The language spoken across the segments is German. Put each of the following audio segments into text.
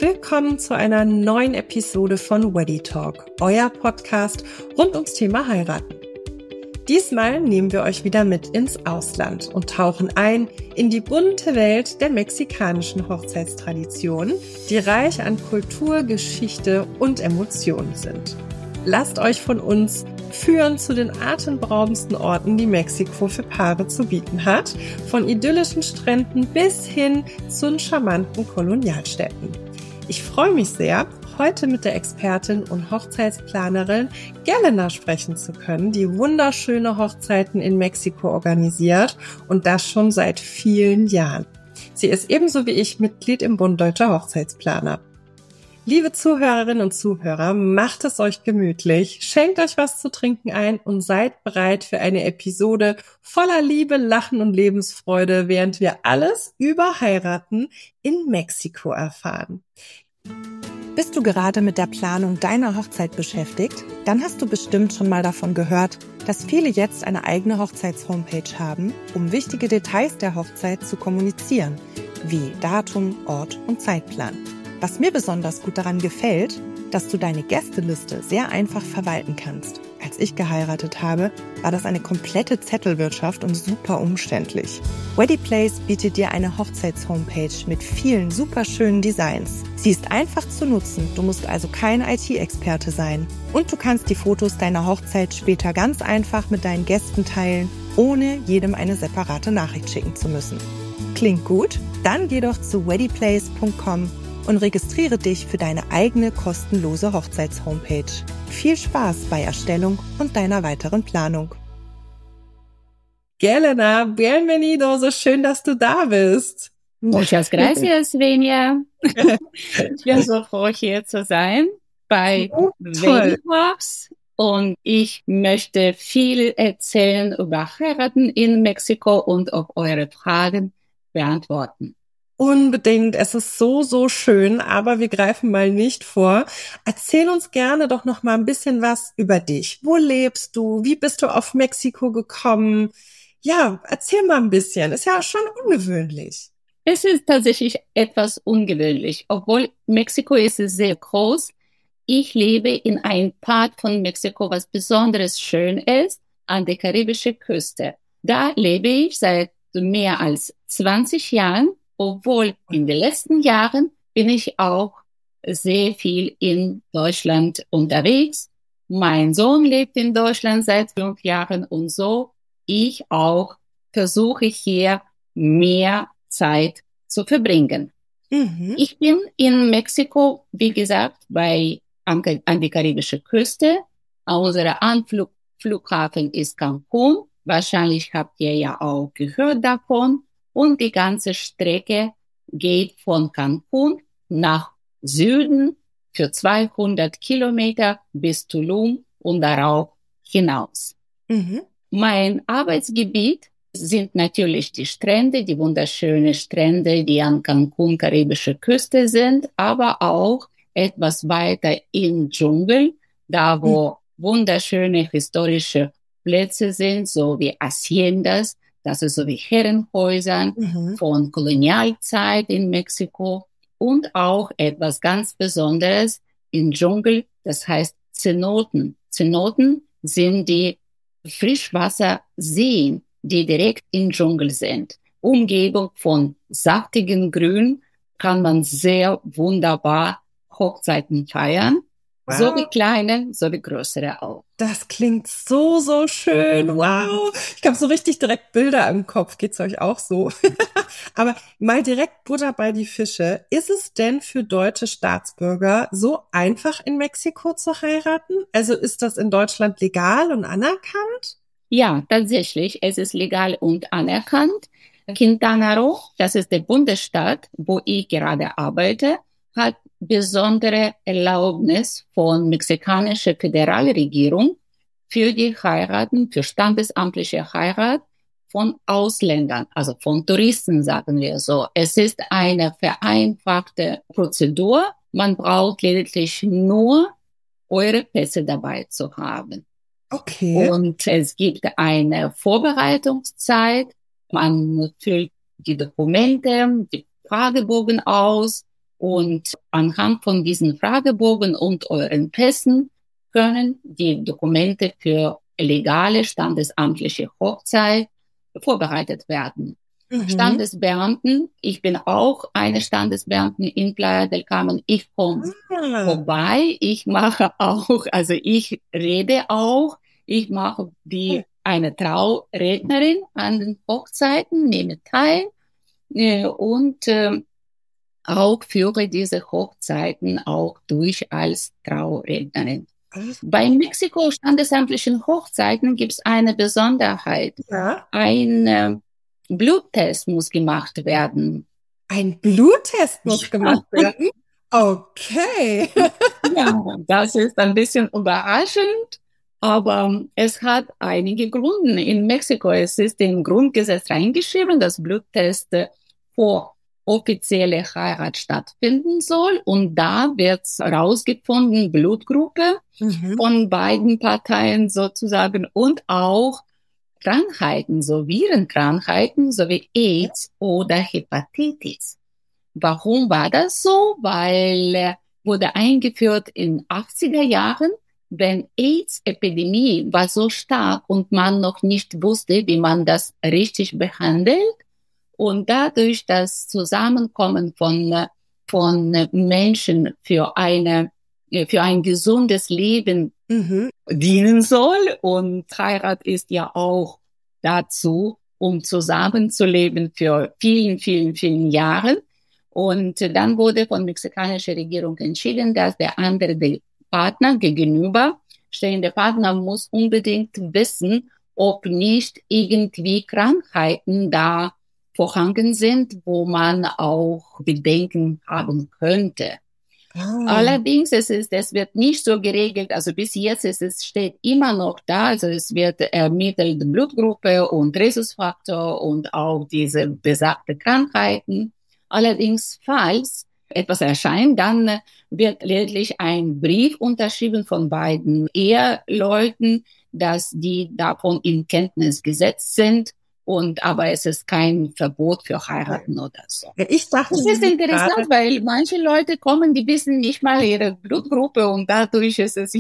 Willkommen zu einer neuen Episode von Weddie Talk, euer Podcast rund ums Thema Heiraten. Diesmal nehmen wir euch wieder mit ins Ausland und tauchen ein in die bunte Welt der mexikanischen Hochzeitstradition, die reich an Kultur, Geschichte und Emotionen sind. Lasst euch von uns führen zu den atemberaubendsten Orten, die Mexiko für Paare zu bieten hat, von idyllischen Stränden bis hin zu charmanten Kolonialstädten. Ich freue mich sehr, heute mit der Expertin und Hochzeitsplanerin Gelena sprechen zu können, die wunderschöne Hochzeiten in Mexiko organisiert und das schon seit vielen Jahren. Sie ist ebenso wie ich Mitglied im Bund Deutscher Hochzeitsplaner. Liebe Zuhörerinnen und Zuhörer, macht es euch gemütlich, schenkt euch was zu trinken ein und seid bereit für eine Episode voller Liebe, Lachen und Lebensfreude, während wir alles über Heiraten in Mexiko erfahren. Bist du gerade mit der Planung deiner Hochzeit beschäftigt? Dann hast du bestimmt schon mal davon gehört, dass viele jetzt eine eigene Hochzeits-Homepage haben, um wichtige Details der Hochzeit zu kommunizieren, wie Datum, Ort und Zeitplan. Was mir besonders gut daran gefällt, dass du deine Gästeliste sehr einfach verwalten kannst. Als ich geheiratet habe, war das eine komplette Zettelwirtschaft und super umständlich. Weddie Place bietet dir eine Hochzeits-Homepage mit vielen super schönen Designs. Sie ist einfach zu nutzen, du musst also kein IT-Experte sein. Und du kannst die Fotos deiner Hochzeit später ganz einfach mit deinen Gästen teilen, ohne jedem eine separate Nachricht schicken zu müssen. Klingt gut? Dann geh doch zu weddyplace.com und registriere dich für deine eigene kostenlose Hochzeits-Homepage. Viel Spaß bei Erstellung und deiner weiteren Planung. Gelena, bienvenido, so schön, dass du da bist. Muchas gracias, Venia. Ich bin so froh, hier zu sein bei Wedding Talks. Und ich möchte viel erzählen über Heiraten in Mexiko und auch eure Fragen beantworten. Unbedingt, es ist so schön, aber wir greifen mal nicht vor. Erzähl uns gerne doch noch mal ein bisschen was über dich. Wo lebst du? Wie bist du auf Mexiko gekommen? Ja, erzähl mal ein bisschen. Ist ja schon ungewöhnlich. Es ist tatsächlich etwas ungewöhnlich, obwohl Mexiko ist sehr groß. Ich lebe in einem Part von Mexiko, was besonders schön ist, an der karibischen Küste. Da lebe ich seit mehr als 20 Jahren. Obwohl in den letzten Jahren bin ich auch sehr viel in Deutschland unterwegs. Mein Sohn lebt in Deutschland seit 5 Jahren und so. Ich auch versuche hier mehr Zeit zu verbringen. Mhm. Ich bin in Mexiko, wie gesagt, an die karibische Küste. Unser Anflughafen ist Cancún. Wahrscheinlich habt ihr ja auch gehört davon. Und die ganze Strecke geht von Cancún nach Süden für 200 Kilometer bis Tulum und darauf hinaus. Mhm. Mein Arbeitsgebiet sind natürlich die Strände, die wunderschönen Strände, die an Cancún, karibische Küste sind, aber auch etwas weiter im Dschungel, da wo wunderschöne historische Plätze sind, so wie Haciendas. Das ist so wie Herrenhäusern von Kolonialzeit in Mexiko und auch etwas ganz Besonderes im Dschungel, das heißt Cenoten. Cenoten sind die Frischwasserseen, die direkt im Dschungel sind. Umgebung von saftigem Grün kann man sehr wunderbar Hochzeiten feiern. Wow. So wie kleine, so wie größere auch. Das klingt so schön. Wow. Ich habe so richtig direkt Bilder im Kopf. Geht's euch auch so? Aber mal direkt Butter bei die Fische. Ist es denn für deutsche Staatsbürger so einfach in Mexiko zu heiraten? Also ist das in Deutschland legal und anerkannt? Ja, tatsächlich. Es ist legal und anerkannt. Quintana Roo, das ist der Bundesstaat, wo ich gerade arbeite, hat besondere Erlaubnis von mexikanischer Föderalregierung für die Heiraten, für standesamtliche Heirat von Ausländern, also von Touristen, sagen wir so. Es ist eine vereinfachte Prozedur. Man braucht lediglich nur eure Pässe dabei zu haben. Okay. Und es gibt eine Vorbereitungszeit. Man füllt die Dokumente, die Fragebogen aus. Und anhand von diesen Fragebogen und euren Pässen können die Dokumente für legale standesamtliche Hochzeit vorbereitet werden. Standesbeamten, ich bin auch eine Standesbeamtin in Playa del Carmen. Ich komme vorbei, ich mache auch, also ich rede auch, ich mache eine Traurednerin an den Hochzeiten, nehme teil und auch führe diese Hochzeiten auch durch als Traurednerin. Bei Mexiko standesamtlichen Hochzeiten gibt es eine Besonderheit. Ja. Ein Bluttest muss gemacht werden. Ein Bluttest muss gemacht werden? Okay. Ja, das ist ein bisschen überraschend, aber es hat einige Gründe. In Mexiko es ist im Grundgesetz reingeschrieben, dass Bluttest vor offizielle Heirat stattfinden soll. Und da wird herausgefunden, Blutgruppe von beiden Parteien sozusagen und auch Krankheiten, so Virenkrankheiten, so wie AIDS oder Hepatitis. Warum war das so? Weil wurde eingeführt in 80er Jahren, wenn AIDS-Epidemie war so stark und man noch nicht wusste, wie man das richtig behandelt. Und dadurch das Zusammenkommen von Menschen für ein gesundes Leben dienen soll. Und Heirat ist ja auch dazu, um zusammenzuleben für vielen Jahren. Und dann wurde von mexikanischer Regierung entschieden, dass der andere Partner gegenüberstehende Partner muss unbedingt wissen, ob nicht irgendwie Krankheiten da vorhanden sind, wo man auch Bedenken haben könnte. Allerdings, es wird nicht so geregelt, also bis jetzt steht immer noch da, also es wird ermittelt Blutgruppe und Rhesusfaktor und auch diese besagte Krankheiten. Allerdings, falls etwas erscheint, dann wird lediglich ein Brief unterschrieben von beiden Eheleuten, dass die davon in Kenntnis gesetzt sind. Aber es ist kein Verbot für Heiraten oder so. Ja, ich dachte, das ist interessant, weil manche Leute kommen, die wissen nicht mal ihre Blutgruppe und dadurch ist es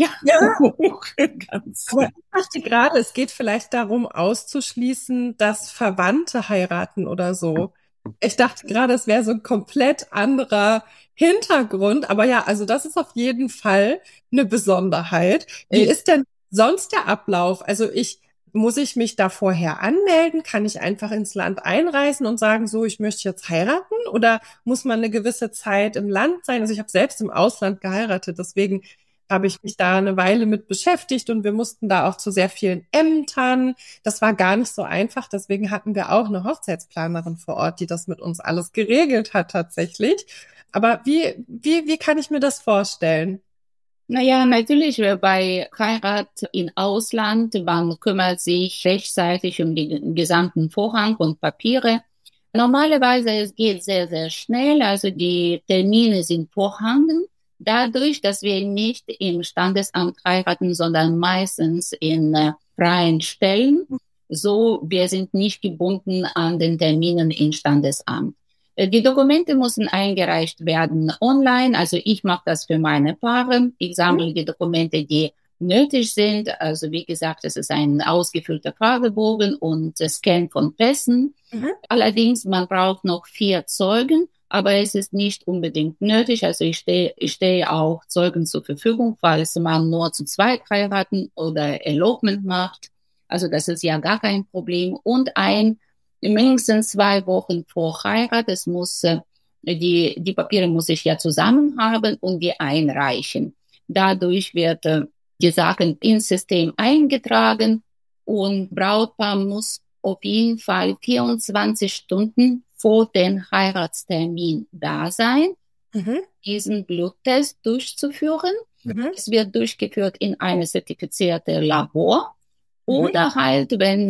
ganz. Aber ich dachte gerade, es geht vielleicht darum, auszuschließen, dass Verwandte heiraten oder so. Ich dachte gerade, es wäre so ein komplett anderer Hintergrund. Aber ja, also das ist auf jeden Fall eine Besonderheit. Wie ist denn sonst der Ablauf? Also muss ich mich da vorher anmelden? Kann ich einfach ins Land einreisen und sagen, so, ich möchte jetzt heiraten? Oder muss man eine gewisse Zeit im Land sein? Also ich habe selbst im Ausland geheiratet, deswegen habe ich mich da eine Weile mit beschäftigt und wir mussten da auch zu sehr vielen Ämtern. Das war gar nicht so einfach, deswegen hatten wir auch eine Hochzeitsplanerin vor Ort, die das mit uns alles geregelt hat tatsächlich. Aber wie kann ich mir das vorstellen? Naja, natürlich bei Heirat im Ausland, man kümmert sich rechtzeitig um den gesamten Vorhang und Papiere. Normalerweise es geht sehr, sehr schnell, also die Termine sind vorhanden. Dadurch, dass wir nicht im Standesamt heiraten, sondern meistens in freien Stellen, so wir sind nicht gebunden an den Terminen im Standesamt. Die Dokumente müssen eingereicht werden online. Also ich mache das für meine Paare. Ich sammle die Dokumente, die nötig sind. Also wie gesagt, es ist ein ausgefüllter Fragebogen und Scan von Pässen. Allerdings, man braucht noch 4 Zeugen, aber es ist nicht unbedingt nötig. Also ich stehe auch Zeugen zur Verfügung, falls man nur zu zweit heiraten oder Elopement macht. Also das ist ja gar kein Problem. Und mindestens 2 Wochen vor Heirat, es muss, die Papiere muss ich ja zusammen haben und die einreichen. Dadurch wird die Sachen ins System eingetragen und Brautpaar muss auf jeden Fall 24 Stunden vor dem Heiratstermin da sein, diesen Bluttest durchzuführen. Es wird durchgeführt in einem zertifizierten Labor. Oder halt, wenn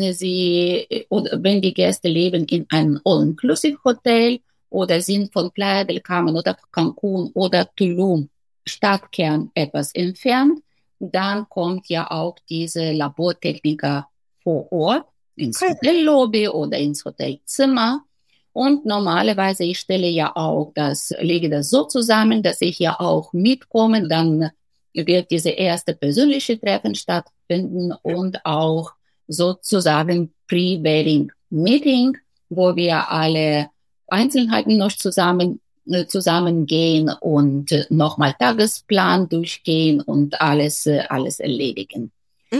die Gäste leben in einem All-Inclusive-Hotel oder sind von Playa del Carmen oder Cancun oder Tulum, Stadtkern, etwas entfernt, dann kommt ja auch diese Labortechniker vor Ort ins Hotellobby oder ins Hotelzimmer Und normalerweise, ich lege das so zusammen, dass ich ja auch mitkomme. Dann wird diese erste persönliche Treffen stattfinden und auch sozusagen Pre-Wedding-Meeting, wo wir alle Einzelheiten noch zusammengehen und nochmal Tagesplan durchgehen und alles erledigen.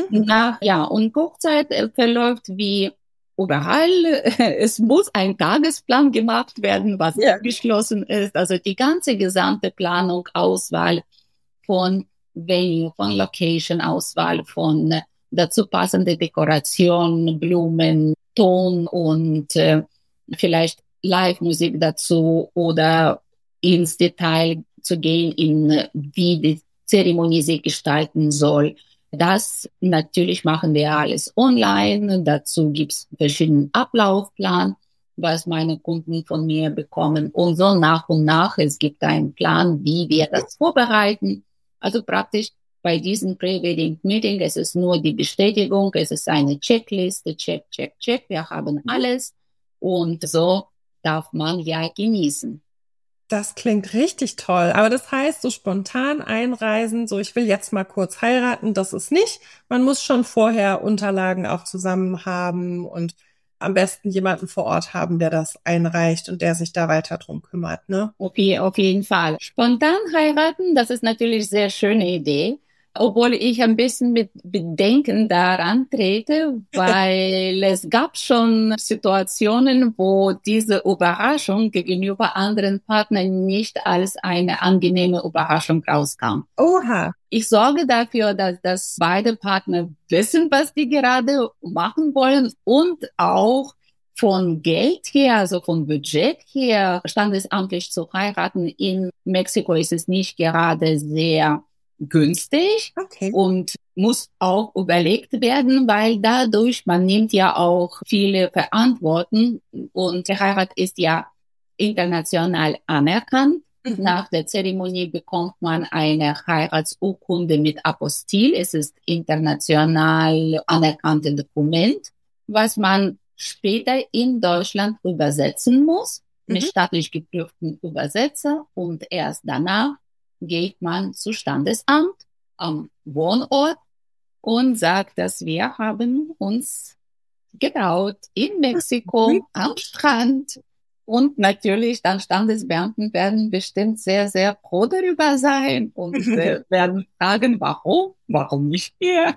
Und Hochzeit verläuft wie überall. Es muss ein Tagesplan gemacht werden, was abgeschlossen ist. Also die ganze gesamte Planung, Auswahl von Venue, von Location, Auswahl von dazu passende Dekoration, Blumen, Ton und vielleicht Live-Musik dazu oder ins Detail zu gehen, wie die Zeremonie sich gestalten soll. Das natürlich machen wir alles online. Dazu gibt's verschiedenen Ablaufplan, was meine Kunden von mir bekommen. Und so nach und nach, es gibt einen Plan, wie wir das vorbereiten. Also praktisch bei diesem Pre-Wedding-Meeting, es ist nur die Bestätigung, es ist eine Checkliste, check, check, check. Wir haben alles. Und so darf man ja genießen. Das klingt richtig toll. Aber das heißt, so spontan einreisen, so ich will jetzt mal kurz heiraten, das ist nicht. Man muss schon vorher Unterlagen auch zusammen haben und am besten jemanden vor Ort haben, der das einreicht und der sich da weiter drum kümmert, ne? Okay, auf jeden Fall. Spontan heiraten, das ist natürlich sehr schöne Idee. Obwohl ich ein bisschen mit Bedenken daran trete, weil es gab schon Situationen, wo diese Überraschung gegenüber anderen Partnern nicht als eine angenehme Überraschung rauskam. Oha. Ich sorge dafür, dass beide Partner wissen, was die gerade machen wollen und auch von Geld her, also von Budget her, standesamtlich zu heiraten in Mexiko ist es nicht gerade sehr günstig und muss auch überlegt werden, weil dadurch, man nimmt ja auch viele Verantwortung und die Heirat ist ja international anerkannt. Nach der Zeremonie bekommt man eine Heiratsurkunde mit Apostil. Es ist international anerkanntes Dokument, was man später in Deutschland übersetzen muss, mit staatlich geprüften Übersetzer und erst danach geht man zu Standesamt am Wohnort und sagt, dass wir haben uns getraut in Mexiko am Strand. Und natürlich dann Standesbeamten werden bestimmt sehr, sehr froh darüber sein und werden fragen, warum nicht hier?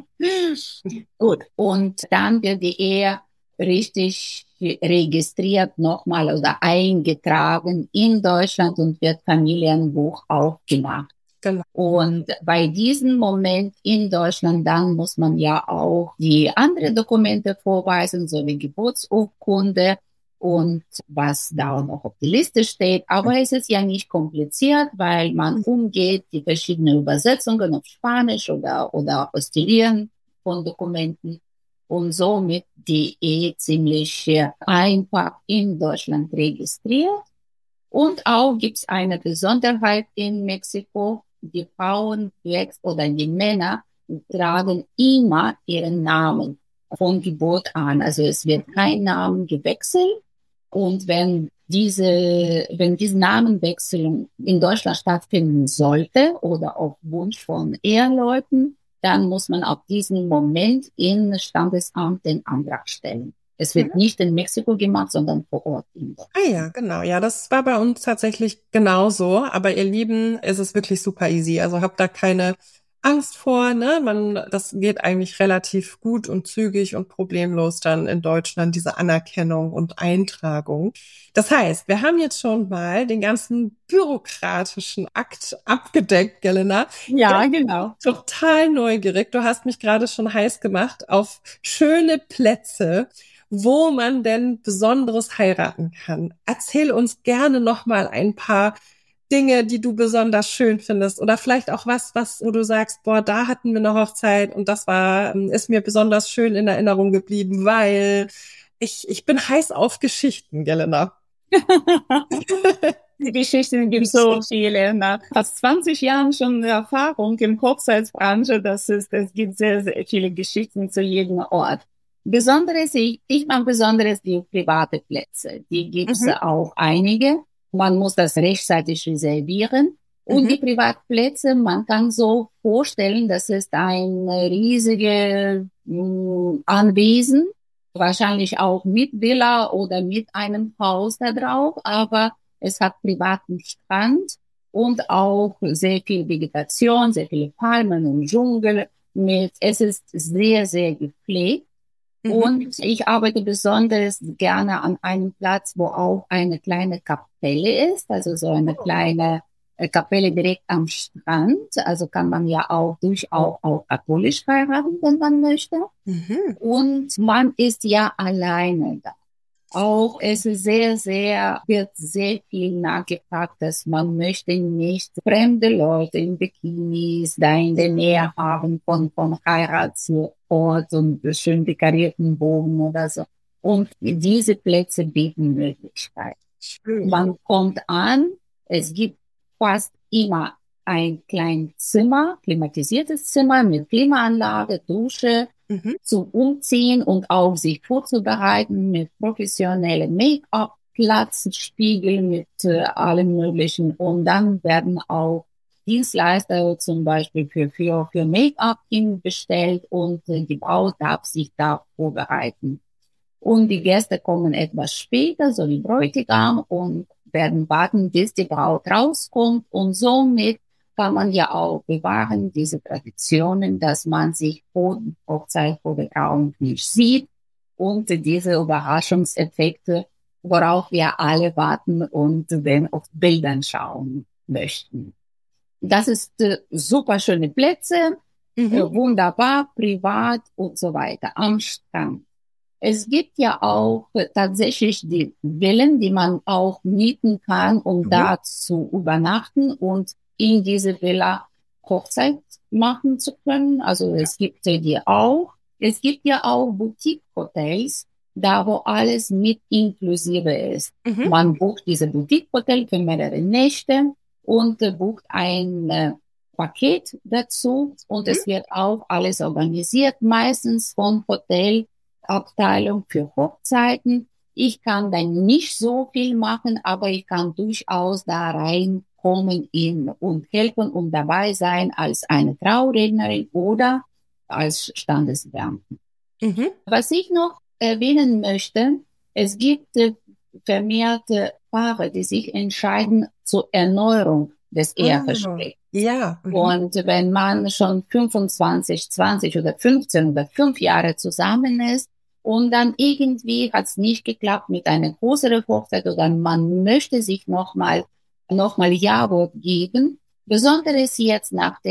Gut, und dann wird die Ehe richtig registriert nochmal oder eingetragen in Deutschland und wird Familienbuch aufgemacht. Genau. Und bei diesem Moment in Deutschland, dann muss man ja auch die anderen Dokumente vorweisen, so wie Geburtsurkunde und was da noch auf der Liste steht. Aber es ist ja nicht kompliziert, weil man umgeht die verschiedenen Übersetzungen auf Spanisch oder Apostillieren von Dokumenten und somit die Ehe ziemlich einfach in Deutschland registriert. Und auch gibt's eine Besonderheit in Mexiko. Die Frauen oder die Männer tragen immer ihren Namen von Geburt an. Also es wird kein Name gewechselt. Und wenn diese Namenwechsel in Deutschland stattfinden sollte oder auf Wunsch von Eheleuten, dann muss man auf diesen Moment in Standesamt den Antrag stellen. Es wird nicht in Mexiko gemacht, sondern vor Ort in Deutschland. Ah ja, genau. Ja, das war bei uns tatsächlich genauso. Aber ihr Lieben, es ist wirklich super easy. Also habt da keine Angst vor, ne? Das geht eigentlich relativ gut und zügig und problemlos dann in Deutschland, diese Anerkennung und Eintragung. Das heißt, wir haben jetzt schon mal den ganzen bürokratischen Akt abgedeckt, Jelena. Ja, genau. Total neugierig. Du hast mich gerade schon heiß gemacht auf schöne Plätze, wo man denn Besonderes heiraten kann. Erzähl uns gerne noch mal ein paar Dinge, die du besonders schön findest oder vielleicht auch was, wo du sagst, boah, da hatten wir eine Hochzeit und das ist mir besonders schön in Erinnerung geblieben, weil ich bin heiß auf Geschichten, Jelena. Die Geschichten gibt so viele. Nach fast 20 Jahren schon Erfahrung in Hochzeitsbranche, es gibt sehr, sehr viele Geschichten zu jedem Ort. Besonderes, ich mag besonderes die private Plätze. Die gibt's auch einige. Man muss das rechtzeitig reservieren. Und die Privatplätze, man kann so vorstellen, das ist ein riesige Anwesen, wahrscheinlich auch mit Villa oder mit einem Haus da drauf, aber es hat privaten Strand und auch sehr viel Vegetation, sehr viele Palmen und Dschungel es ist sehr, sehr gepflegt. Und ich arbeite besonders gerne an einem Platz, wo auch eine kleine Kapelle ist, also so eine kleine Kapelle direkt am Strand. Also kann man ja auch durchaus auch katholisch heiraten, wenn man möchte. Und man ist ja alleine da. Auch es ist wird sehr viel nachgefragt, dass man möchte nicht fremde Leute in Bikinis da in der Nähe haben von Heiratsort und schön dekorierten Bogen oder so. Und diese Plätze bieten Möglichkeiten. Man kommt an, es gibt fast immer ein kleines Zimmer, klimatisiertes Zimmer mit Klimaanlage, Dusche, zum Umziehen und auch sich vorzubereiten mit professionellen Make-up, Platz, Spiegel mit allem Möglichen. Und dann werden auch Dienstleister zum Beispiel für Make-up bestellt und die Braut darf sich da vorbereiten. Und die Gäste kommen etwas später, so wie Bräutigam, und werden warten, bis die Braut rauskommt. Und somit kann man ja auch bewahren, diese Traditionen, dass man sich vor der Hochzeit, vor der Trauung nicht sieht. Und diese Überraschungseffekte, worauf wir alle warten und dann auf Bildern schauen möchten. Das ist super schöne Plätze, wunderbar, privat und so weiter, am Strand. Es gibt ja auch tatsächlich die Villen, die man auch mieten kann, um da zu übernachten und in diese Villa Hochzeit machen zu können. Also es gibt die auch. Es gibt ja auch Boutique-Hotels, da wo alles mit inklusive ist. Man bucht diese Boutique-Hotel für mehrere Nächte und bucht ein Paket dazu und es wird auch alles organisiert, meistens von Hotelabteilung für Hochzeiten. Ich kann dann nicht so viel machen, aber ich kann durchaus da reinkommen und helfen und dabei sein als eine Traurednerin oder als Standesbeamtin. Was ich noch erwähnen möchte, es gibt vermehrte Paare, die sich entscheiden zur Erneuerung des Eheversprechens. Ja. Und wenn man schon 25, 20 oder 15 oder 5 Jahre zusammen ist und dann irgendwie hat es nicht geklappt mit einer größeren Hochzeit oder man möchte sich nochmal Ja-Wort geben, besonders jetzt nach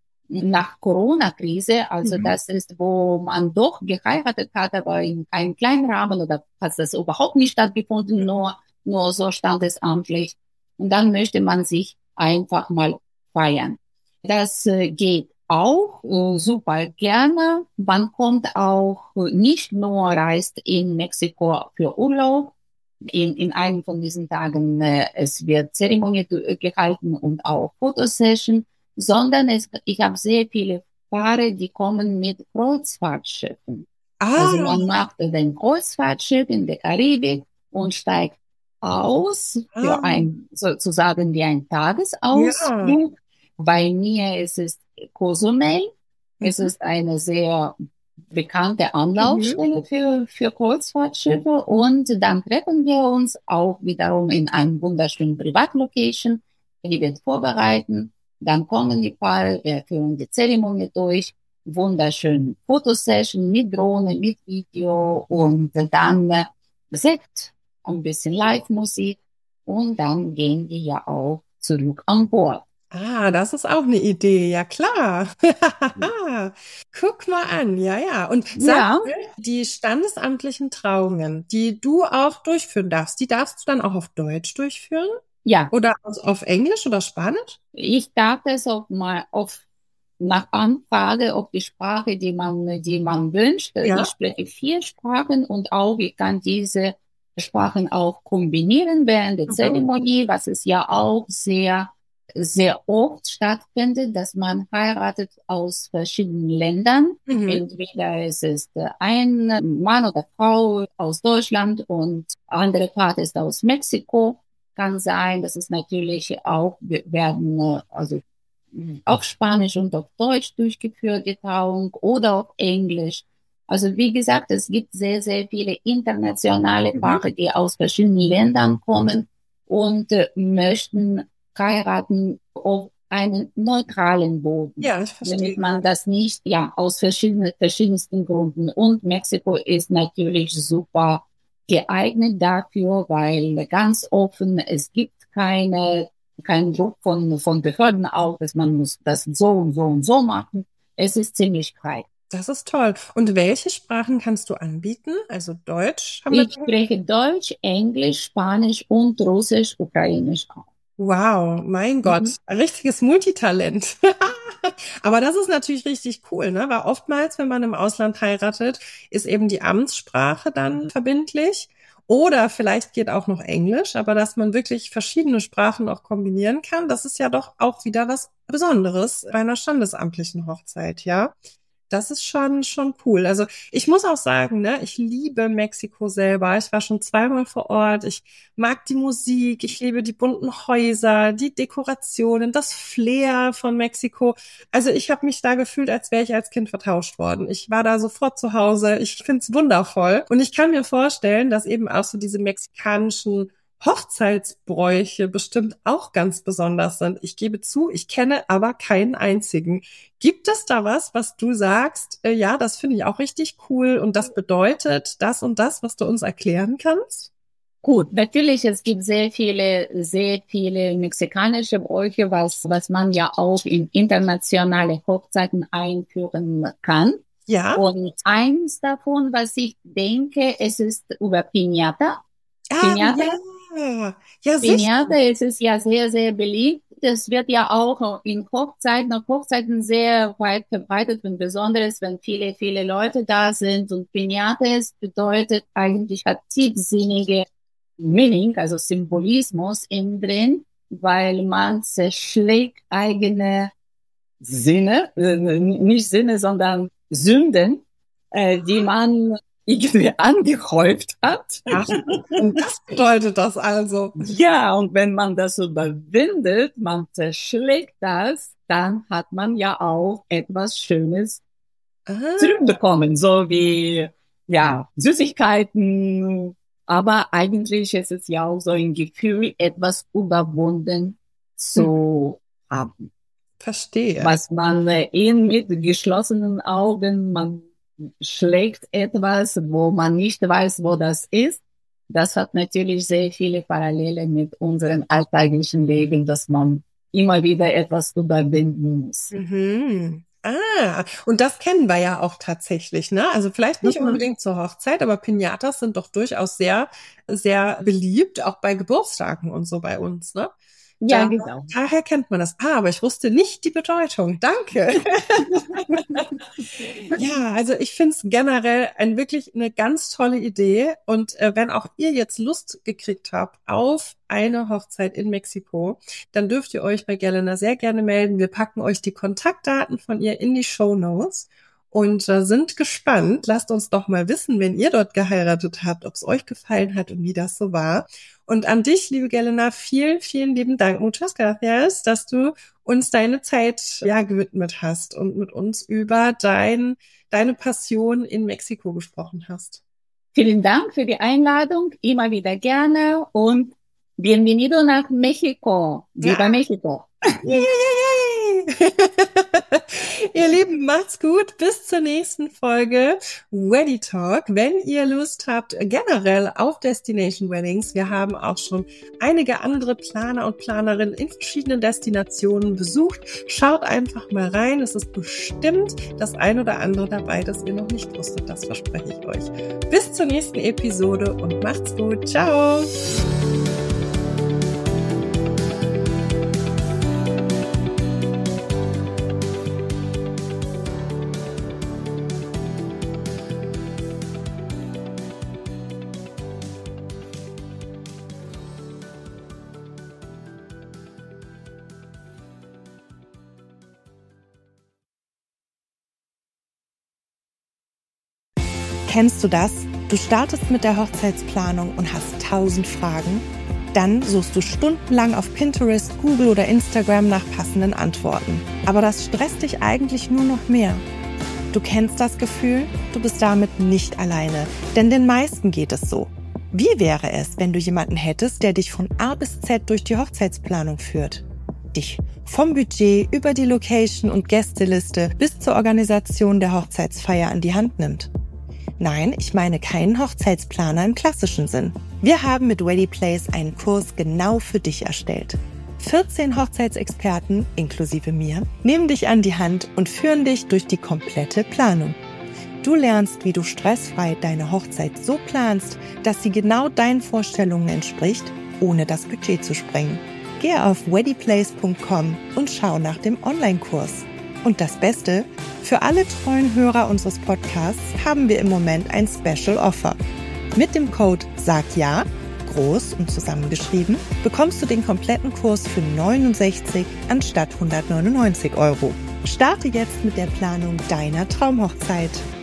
Corona-Krise, also das ist, wo man doch geheiratet hat, aber in einem kleinen Rahmen oder hat das überhaupt nicht stattgefunden, nur so standesamtlich. Und dann möchte man sich einfach mal feiern. Das geht auch super gerne. Man kommt auch nicht nur reist in Mexiko für Urlaub. In einem von diesen Tagen es wird Zeremonie gehalten und auch Fotosession, sondern ich habe sehr viele Paare, die kommen mit Kreuzfahrtschiffen. Also man macht den Kreuzfahrtschiff in der Karibik und steigt aus für sozusagen wie ein Tagesausflug. Bei mir ist es Cozumel. Es ist eine sehr bekannte Anlaufstelle für Kreuzfahrtschiffe und dann treffen wir uns auch wiederum in einem wunderschönen Privatlocation. Die wird vorbereiten, dann kommen die Paare, wir führen die Zeremonie durch, wunderschöne Fotosession mit Drohne, mit Video und dann Sekt, ein bisschen Live-Musik und dann gehen die ja auch zurück an Bord. Das ist auch eine Idee, ja klar. Guck mal an, ja. Und sag mal, die standesamtlichen Trauungen, die du auch durchführen darfst, die darfst du dann auch auf Deutsch durchführen? Ja. Oder auf Englisch oder Spanisch? Ich darf es nach Anfrage auf die Sprache, die man wünscht. Ja. Ich spreche 4 Sprachen und auch ich kann diese Sprachen auch kombinieren während der Zeremonie, was es ja auch sehr sehr oft stattfindet, dass man heiratet aus verschiedenen Ländern. Entweder es ist ein Mann oder Frau aus Deutschland und andere Part ist aus Mexiko. Kann sein, dass es natürlich auch werden, also auf Spanisch und auf Deutsch durchgeführt, die Trauung, oder auf Englisch. Also wie gesagt, es gibt sehr, sehr viele internationale Paare, die aus verschiedenen Ländern kommen und möchten heiraten auf einen neutralen Boden. Ja, ich verstehe. Damit man das nicht, ja, aus verschiedensten Gründen. Und Mexiko ist natürlich super geeignet dafür, weil ganz offen, es gibt keinen Druck von Behörden auf, dass man muss das so und so und so machen. Es ist ziemlich frei. Das ist toll. Und welche Sprachen kannst du anbieten? Also Deutsch haben wir. Ich spreche Deutsch, Englisch, Spanisch und Russisch, Ukrainisch auch. Wow, mein Gott, ein richtiges Multitalent. Aber das ist natürlich richtig cool, ne? Weil oftmals, wenn man im Ausland heiratet, ist eben die Amtssprache dann verbindlich. Oder vielleicht geht auch noch Englisch, aber dass man wirklich verschiedene Sprachen auch kombinieren kann, das ist ja doch auch wieder was Besonderes bei einer standesamtlichen Hochzeit, ja? Das ist schon cool. Also ich muss auch sagen, ne, ich liebe Mexiko selber. Ich war schon zweimal vor Ort. Ich mag die Musik, ich liebe die bunten Häuser, die Dekorationen, das Flair von Mexiko. Also ich habe mich da gefühlt, als wäre ich als Kind vertauscht worden. Ich war da sofort zu Hause. Ich find's wundervoll. Und ich kann mir vorstellen, dass eben auch so diese mexikanischen Hochzeitsbräuche bestimmt auch ganz besonders sind. Ich gebe zu, ich kenne aber keinen einzigen. Gibt es da was du sagst, ja, das finde ich auch richtig cool und das bedeutet das und das, was du uns erklären kannst? Gut, natürlich, es gibt sehr viele mexikanische Bräuche, was man ja auch in internationale Hochzeiten einführen kann. Ja. Und eins davon, was ich denke, es ist über Piñata. Piñata? Ja, sicher. Piñata, es ist ja sehr, sehr beliebt. Das wird ja auch auf Hochzeiten sehr weit verbreitet und besonders, wenn viele Leute da sind. Und Piñata bedeutet eigentlich, hat tiefsinnige Meaning, also Symbolismus innen drin, weil man zerschlägt eigene nicht Sinne, sondern Sünden, die man irgendwie angehäuft hat. Ach, und das bedeutet das also. Ja, und wenn man das überwindet, man zerschlägt das, dann hat man ja auch etwas Schönes zurückbekommen, so wie, ja, Süßigkeiten. Aber eigentlich ist es ja auch so ein Gefühl, etwas überwunden zu haben. Verstehe. Was man mit geschlossenen Augen, man schlägt etwas, wo man nicht weiß, wo das ist. Das hat natürlich sehr viele Parallelen mit unserem alltäglichen Leben, dass man immer wieder etwas überwinden muss. Mhm. Und das kennen wir ja auch tatsächlich, ne? Also vielleicht nicht unbedingt zur Hochzeit, aber Piñatas sind doch durchaus sehr, sehr beliebt, auch bei Geburtstagen und so bei uns, ne? Ja, genau. Daher kennt man das. Aber ich wusste nicht die Bedeutung. Danke. Ja, also ich finde es generell wirklich eine ganz tolle Idee. Und wenn auch ihr jetzt Lust gekriegt habt auf eine Hochzeit in Mexiko, dann dürft ihr euch bei Gelena sehr gerne melden. Wir packen euch die Kontaktdaten von ihr in die Shownotes. Und sind gespannt. Lasst uns doch mal wissen, wenn ihr dort geheiratet habt, ob es euch gefallen hat und wie das so war. Und an dich, liebe Gelena, vielen, vielen lieben Dank, muchas gracias, dass du uns deine Zeit gewidmet hast und mit uns über deine Passion in Mexiko gesprochen hast. Vielen Dank für die Einladung, immer wieder gerne und bienvenido nach Mexiko. Viva Mexiko. Yay. Ihr Lieben, macht's gut. Bis zur nächsten Folge Wedding Talk. Wenn ihr Lust habt, generell auf Destination Weddings, wir haben auch schon einige andere Planer und Planerinnen in verschiedenen Destinationen besucht. Schaut einfach mal rein. Es ist bestimmt das ein oder andere dabei, das ihr noch nicht wusstet. Das verspreche ich euch. Bis zur nächsten Episode und macht's gut. Ciao. Kennst du das? Du startest mit der Hochzeitsplanung und hast 1000 Fragen? Dann suchst du stundenlang auf Pinterest, Google oder Instagram nach passenden Antworten. Aber das stresst dich eigentlich nur noch mehr. Du kennst das Gefühl? Du bist damit nicht alleine, denn den meisten geht es so. Wie wäre es, wenn du jemanden hättest, der dich von A bis Z durch die Hochzeitsplanung führt? Dich vom Budget über die Location und Gästeliste bis zur Organisation der Hochzeitsfeier an die Hand nimmt. Nein, ich meine keinen Hochzeitsplaner im klassischen Sinn. Wir haben mit WeddingPlace einen Kurs genau für dich erstellt. 14 Hochzeitsexperten, inklusive mir, nehmen dich an die Hand und führen dich durch die komplette Planung. Du lernst, wie du stressfrei deine Hochzeit so planst, dass sie genau deinen Vorstellungen entspricht, ohne das Budget zu sprengen. Gehe auf weddingplace.com und schau nach dem Online-Kurs. Und das Beste, für alle treuen Hörer unseres Podcasts haben wir im Moment ein Special Offer. Mit dem Code SAGJA, groß und zusammengeschrieben, bekommst du den kompletten Kurs für 69 anstatt 199 €. Starte jetzt mit der Planung deiner Traumhochzeit.